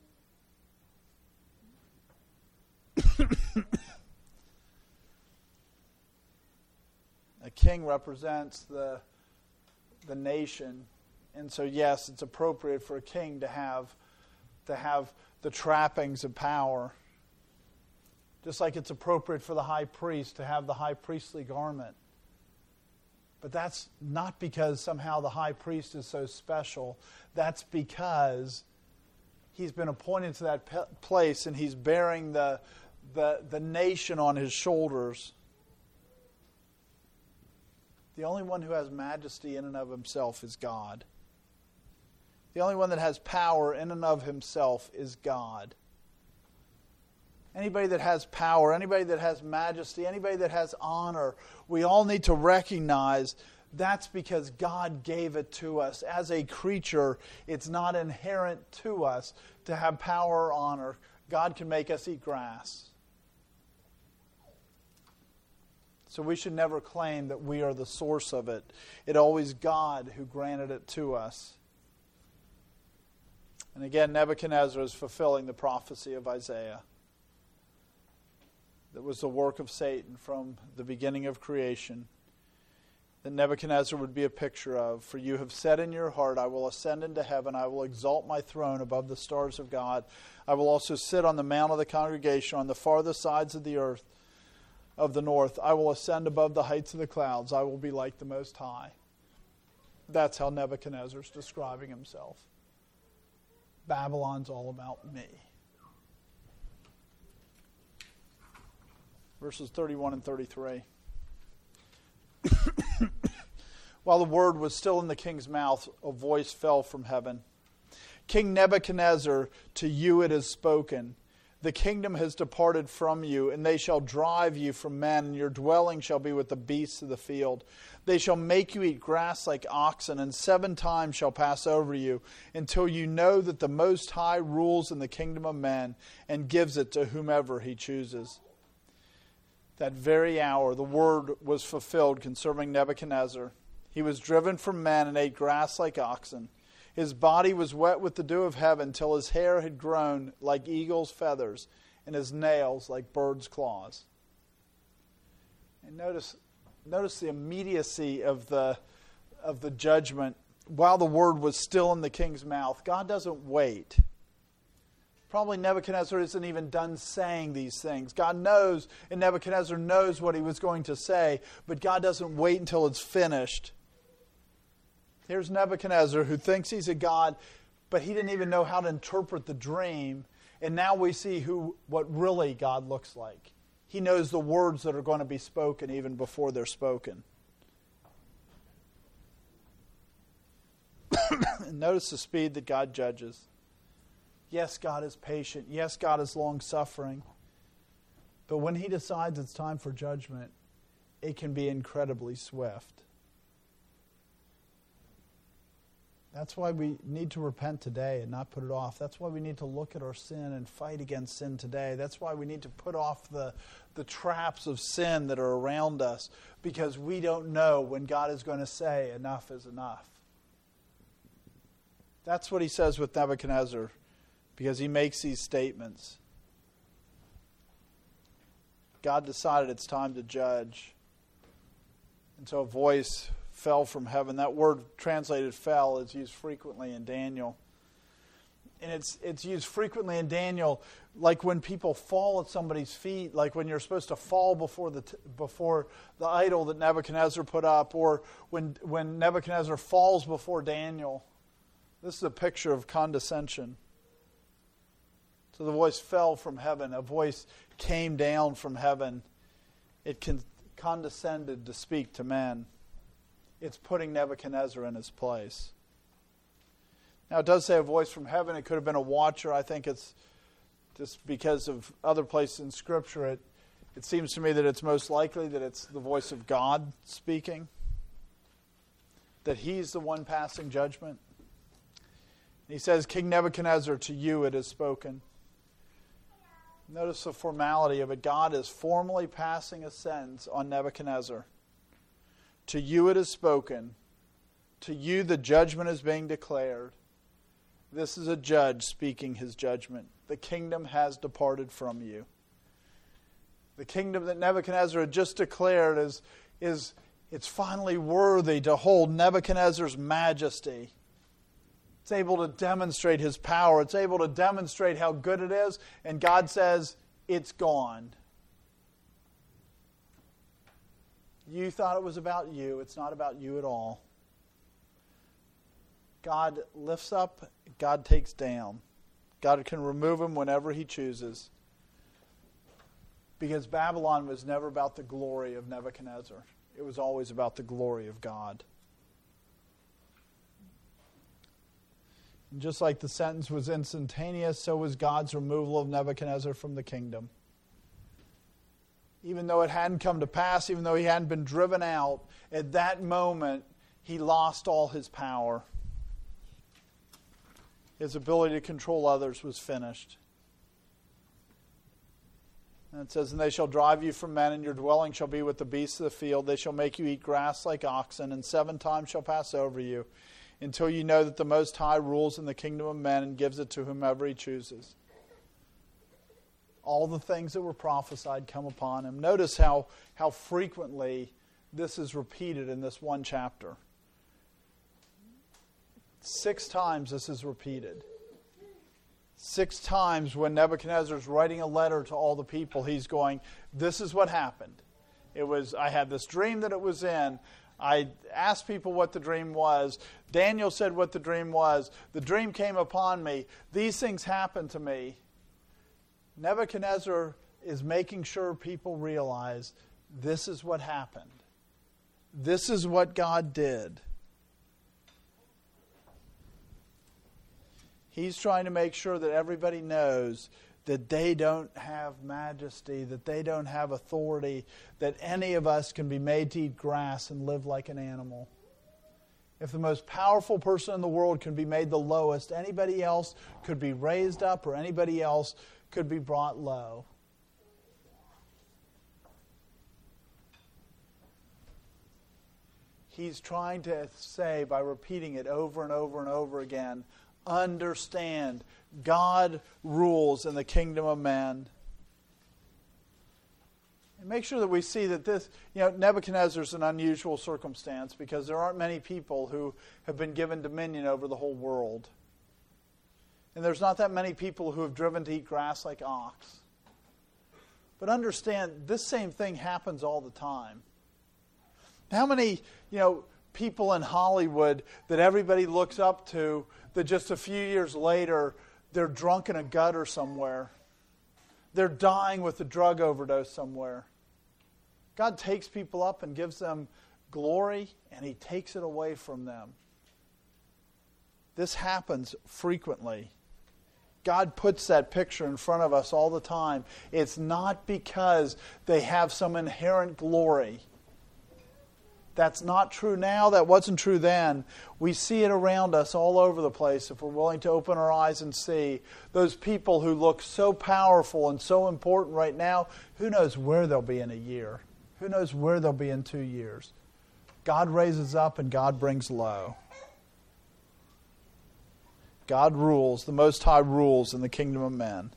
A king represents the nation. And so, yes, it's appropriate for a king to have the trappings of power. Just like it's appropriate for the high priest to have the high priestly garment. But that's not because somehow the high priest is so special. That's because he's been appointed to that place and he's bearing the nation on his shoulders. The only one who has majesty in and of himself is God. The only one that has power in and of himself is God. Anybody that has power, anybody that has majesty, anybody that has honor, we all need to recognize That's because God gave it to us. As a creature, it's not inherent to us to have power or honor. God can make us eat grass. So we should never claim that we are the source of it. It's always God who granted it to us. And again, Nebuchadnezzar is fulfilling the prophecy of Isaiah. That was the work of Satan from the beginning of creation. That Nebuchadnezzar would be a picture of. For you have said in your heart, I will ascend into heaven. I will exalt my throne above the stars of God. I will also sit on the mount of the congregation on the farthest sides of the earth, of the north. I will ascend above the heights of the clouds. I will be like the Most High. That's how Nebuchadnezzar's describing himself. Babylon's all about me. Verses 31 and 33. While the word was still in the king's mouth, a voice fell from heaven. King Nebuchadnezzar, to you it is spoken. The kingdom has departed from you, and they shall drive you from men, and your dwelling shall be with the beasts of the field. They shall make you eat grass like oxen, and 7 times shall pass over you, until you know that the Most High rules in the kingdom of men, and gives it to whomever he chooses. That very hour the word was fulfilled concerning Nebuchadnezzar. He was driven from men and ate grass like oxen. His body was wet with the dew of heaven till his hair had grown like eagle's feathers and his nails like bird's claws. And notice the immediacy of the judgment. While the word was still in the king's mouth, God doesn't wait. Probably Nebuchadnezzar isn't even done saying these things. God knows, and Nebuchadnezzar knows what he was going to say, but God doesn't wait until it's finished. Here's Nebuchadnezzar who thinks he's a god, but he didn't even know how to interpret the dream. And now we see what really God looks like. He knows the words that are going to be spoken even before they're spoken. And notice the speed that God judges. Yes, God is patient. Yes, God is long-suffering. But when he decides it's time for judgment, it can be incredibly swift. That's why we need to repent today and not put it off. That's why we need to look at our sin and fight against sin today. That's why we need to put off the traps of sin that are around us, because we don't know when God is going to say enough is enough. That's what he says with Nebuchadnezzar, because he makes these statements. God decided it's time to judge. And so a voice fell from heaven. That word translated fell is used frequently in Daniel. And it's used frequently in Daniel, like when people fall at somebody's feet, like when you're supposed to fall before the idol that Nebuchadnezzar put up, or when Nebuchadnezzar falls before Daniel. This is a picture of condescension. So the voice fell from heaven. A voice came down from heaven. It condescended to speak to men. It's putting Nebuchadnezzar in his place. Now, it does say a voice from heaven. It could have been a watcher. I think it's just because of other places in Scripture. It seems to me that it's most likely that it's the voice of God speaking, that he's the one passing judgment. He says, King Nebuchadnezzar, to you it is spoken. Notice the formality of it. God is formally passing a sentence on Nebuchadnezzar. To you it is spoken. To you the judgment is being declared. This is a judge speaking his judgment. The kingdom has departed from you. The kingdom that Nebuchadnezzar had just declared is it's finally worthy to hold Nebuchadnezzar's majesty. It's able to demonstrate his power. It's able to demonstrate how good it is. And God says, it's gone. You thought it was about you. It's not about you at all. God lifts up, God takes down. God can remove him whenever he chooses. Because Babylon was never about the glory of Nebuchadnezzar. It was always about the glory of God. And just like the sentence was instantaneous, so was God's removal of Nebuchadnezzar from the kingdom. Even though it hadn't come to pass, even though he hadn't been driven out, at that moment, he lost all his power. His ability to control others was finished. And it says, and they shall drive you from men, and your dwelling shall be with the beasts of the field. They shall make you eat grass like oxen, and 7 times shall pass over you, until you know that the Most High rules in the kingdom of men and gives it to whomever he chooses. All the things that were prophesied come upon him. Notice how frequently this is repeated in this one chapter. 6 times this is repeated. 6 times when Nebuchadnezzar's writing a letter to all the people, he's going, this is what happened. I had this dream that it was in. I asked people what the dream was. Daniel said what the dream was. The dream came upon me. These things happened to me. Nebuchadnezzar is making sure people realize this is what happened. This is what God did. He's trying to make sure that everybody knows that they don't have majesty, that they don't have authority, that any of us can be made to eat grass and live like an animal. If the most powerful person in the world can be made the lowest, anybody else could be raised up or anybody else could be brought low. He's trying to say, by repeating it over and over and over again, understand, God rules in the kingdom of men. And make sure that we see that this, Nebuchadnezzar's an unusual circumstance because there aren't many people who have been given dominion over the whole world. And there's not that many people who have driven to eat grass like ox. But understand, this same thing happens all the time. How many, people in Hollywood that everybody looks up to, that just a few years later, they're drunk in a gutter somewhere. They're dying with a drug overdose somewhere. God takes people up and gives them glory, and he takes it away from them. This happens frequently. God puts that picture in front of us all the time. It's not because they have some inherent glory. That's not true now. That wasn't true then. We see it around us all over the place if we're willing to open our eyes and see those people who look so powerful and so important right now. Who knows where they'll be in a year? Who knows where they'll be in 2 years? God raises up and God brings low. God rules, the Most High rules in the kingdom of men.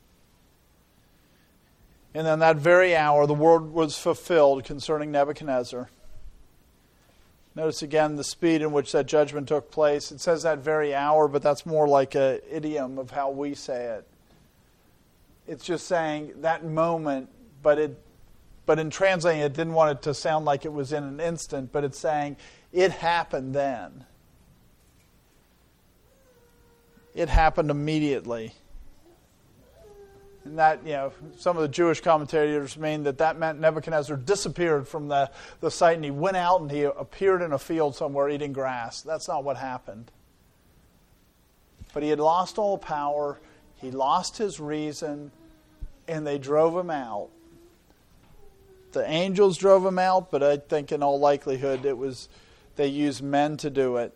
And in that very hour, the word was fulfilled concerning Nebuchadnezzar. Notice again the speed in which that judgment took place. It says that very hour, but that's more like an idiom of how we say it. It's just saying that moment, but in translating it didn't want it to sound like it was in an instant, but it's saying it happened then. It happened immediately. And that, some of the Jewish commentators mean that meant Nebuchadnezzar disappeared from the sight and he went out and he appeared in a field somewhere eating grass. That's not what happened. But he had lost all power, he lost his reason, and they drove him out. The angels drove him out, but I think in all likelihood they used men to do it.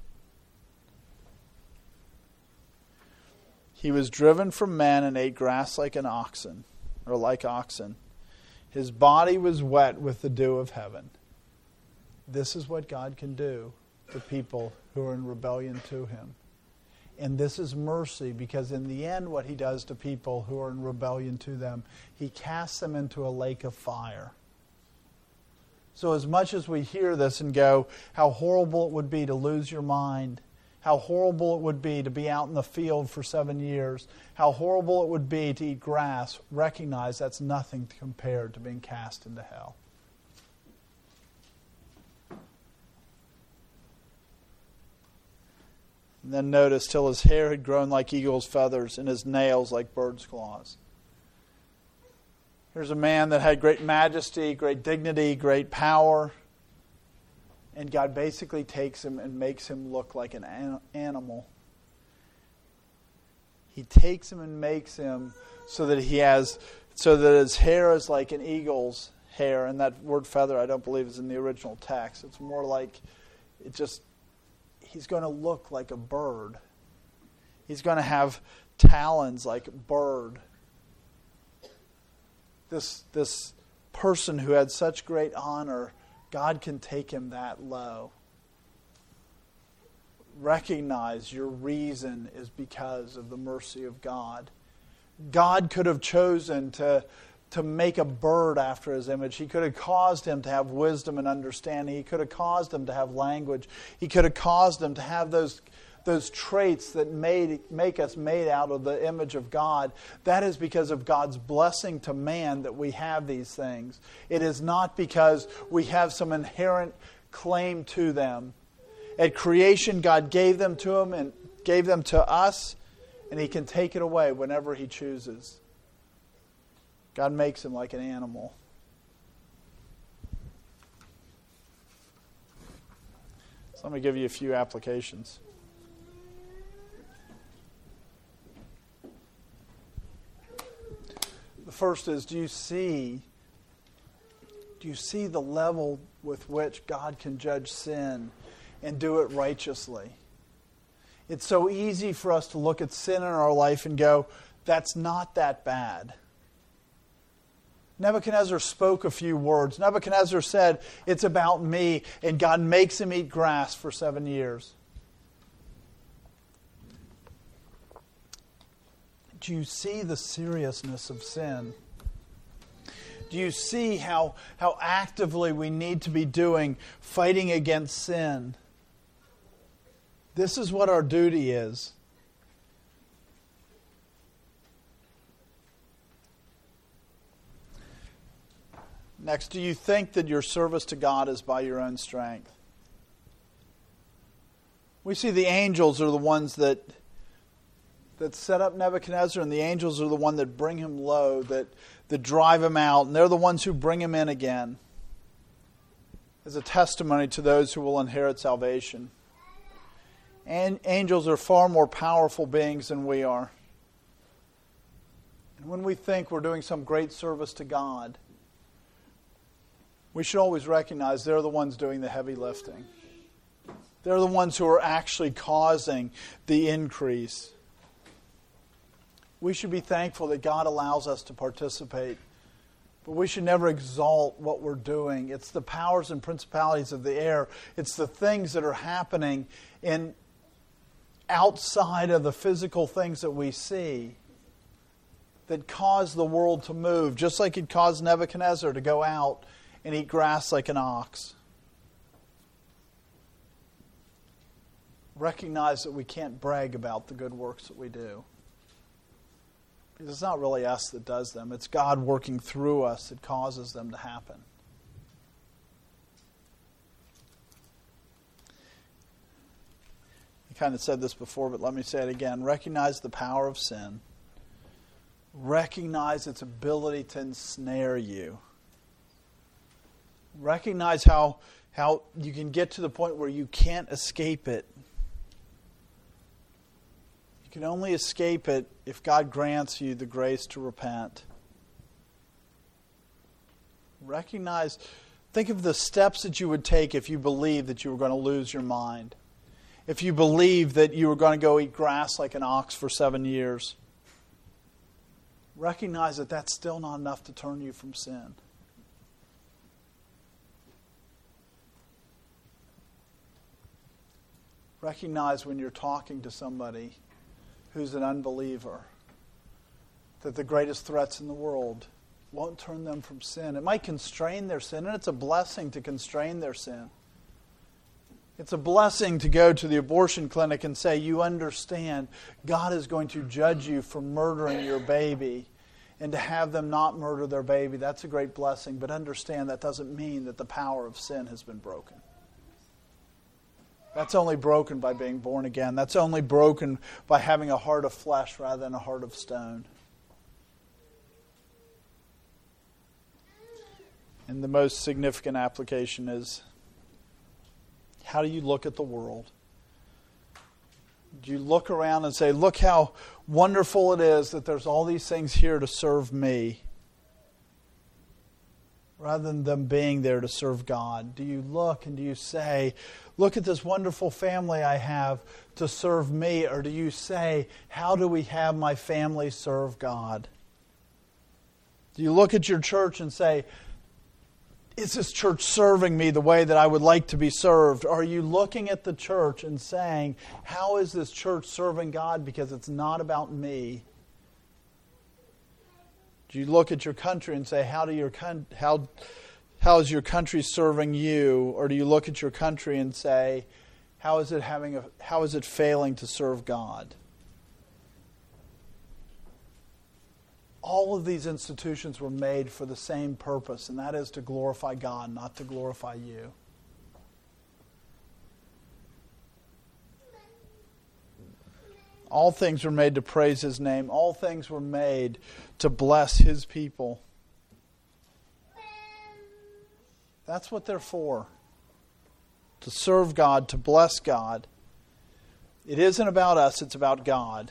He was driven from men and ate grass like oxen. His body was wet with the dew of heaven. This is what God can do to people who are in rebellion to him. And this is mercy, because in the end what he does to people who are in rebellion to them, he casts them into a lake of fire. So as much as we hear this and go, how horrible it would be to lose your mind, how horrible it would be to be out in the field for 7 years, how horrible it would be to eat grass, recognize that's nothing compared to being cast into hell. And then notice, till his hair had grown like eagle's feathers and his nails like bird's claws. Here's a man that had great majesty, great dignity, great power. And God basically takes him and makes him look like an animal. He takes him and makes him so that he has so that his hair is like an eagle's hair. And that word feather, I don't believe, is in the original text. It's more like he's going to look like a bird. He's going to have talons like a bird. This person who had such great honor, God can take him that low. Recognize your reason is because of the mercy of God. God could have chosen to make a bird after his image. He could have caused him to have wisdom and understanding. He could have caused him to have language. He could have caused him to have those traits that make us made out of the image of God. That is because of God's blessing to man that we have these things. It is not because we have some inherent claim to them. At creation, God gave them to him and gave them to us, and he can take it away whenever he chooses. God makes him like an animal. So let me give you a few applications. The first is, do you see the level with which God can judge sin and do it righteously? It's so easy for us to look at sin in our life and go, that's not that bad. Nebuchadnezzar spoke a few words. Nebuchadnezzar said, it's about me, and God makes him eat grass for 7 years. Do you see the seriousness of sin? Do you see how actively we need to be fighting against sin? This is what our duty is. Next, do you think that your service to God is by your own strength? We see the angels are the ones that set up Nebuchadnezzar, and the angels are the one that bring him low, that drive him out, and they're the ones who bring him in again as a testimony to those who will inherit salvation. And angels are far more powerful beings than we are. And when we think we're doing some great service to God, we should always recognize they're the ones doing the heavy lifting. They're the ones who are actually causing the increase. We should be thankful that God allows us to participate. But we should never exalt what we're doing. It's the powers and principalities of the air. It's the things that are happening outside of the physical things that we see that cause the world to move, just like it caused Nebuchadnezzar to go out and eat grass like an ox. Recognize that we can't brag about the good works that we do. Because it's not really us that does them. It's God working through us that causes them to happen. I kind of said this before, but let me say it again. Recognize the power of sin. Recognize its ability to ensnare you. Recognize how you can get to the point where you can't escape it. You can only escape it if God grants you the grace to repent. Recognize, think of the steps that you would take if you believed that you were going to lose your mind. If you believed that you were going to go eat grass like an ox for 7 years. Recognize that that's still not enough to turn you from sin. Recognize when you're talking to somebody who's an unbeliever that the greatest threats in the world won't turn them from sin. It might constrain their sin, and it's a blessing to constrain their sin. It's a blessing to go to the abortion clinic and say, you understand, God is going to judge you for murdering your baby, and to have them not murder their baby, that's a great blessing. But understand that doesn't mean that the power of sin has been broken. That's only broken by being born again. That's only broken by having a heart of flesh rather than a heart of stone. And the most significant application is, how do you look at the world? Do you look around and say, look how wonderful it is that there's all these things here to serve me? rather than them being there to serve God? Do you look and do you say, look at this wonderful family I have to serve me? Or do you say, how do we have my family serve God? Do you look at your church and say, is this church serving me the way that I would like to be served? Or are you looking at the church and saying, how is this church serving God because it's not about me? Do you look at your country and say, how is your country serving you? Or do you look at your country and say, how is it failing to serve God? All of these institutions were made for the same purpose, and that is to glorify God, not to glorify you. All things were made to praise His name. All things were made to bless His people. That's what they're for. To serve God, to bless God. It isn't about us, it's about God.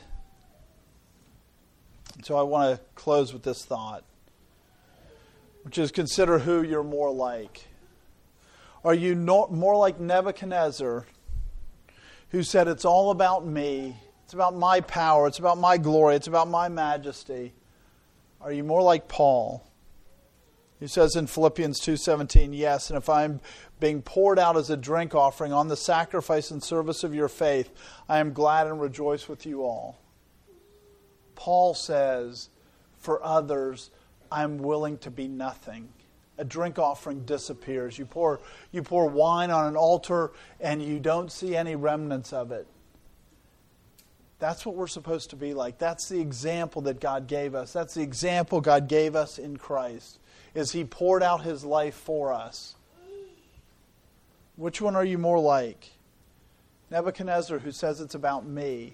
So I want to close with this thought, which is consider who you're more like. Are you more like Nebuchadnezzar, who said, it's all about me, it's about my power, it's about my glory, it's about my majesty? Are you more like Paul, who says in Philippians 2:17, yes, and if I'm being poured out as a drink offering on the sacrifice and service of your faith, I am glad and rejoice with you all. Paul says, for others, I'm willing to be nothing. A drink offering disappears. You pour wine on an altar and you don't see any remnants of it. That's what we're supposed to be like. That's the example that God gave us. That's the example God gave us in Christ, is He poured out His life for us. Which one are you more like? Nebuchadnezzar, who says it's about me,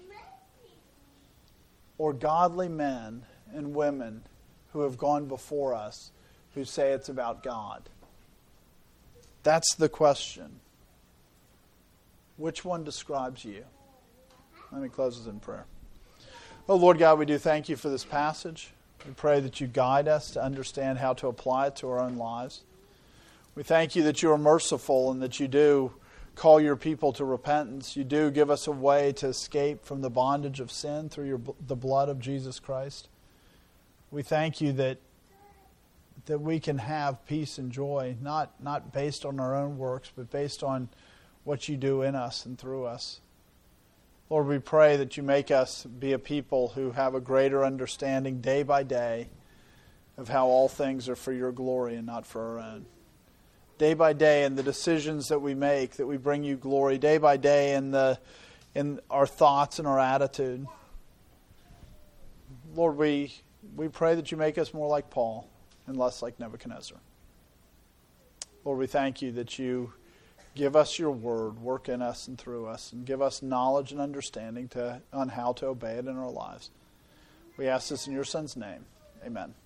or godly men and women who have gone before us who say it's about God? That's the question. Which one describes you? Let me close this in prayer. Oh, Lord God, we do thank You for this passage. We pray that You guide us to understand how to apply it to our own lives. We thank You that You are merciful and that You do call Your people to repentance. You do give us a way to escape from the bondage of sin through the blood of Jesus Christ. We thank You that we can have peace and joy, not based on our own works, but based on what You do in us and through us. Lord, we pray that You make us be a people who have a greater understanding day by day of how all things are for Your glory and not for our own. Day by day in the decisions that we make, that we bring You glory. Day by day in our thoughts and our attitude. Lord, we pray that You make us more like Paul and less like Nebuchadnezzar. Lord, we thank You that You give us Your word, work in us and through us, and give us knowledge and understanding on how to obey it in our lives. We ask this in Your Son's name. Amen.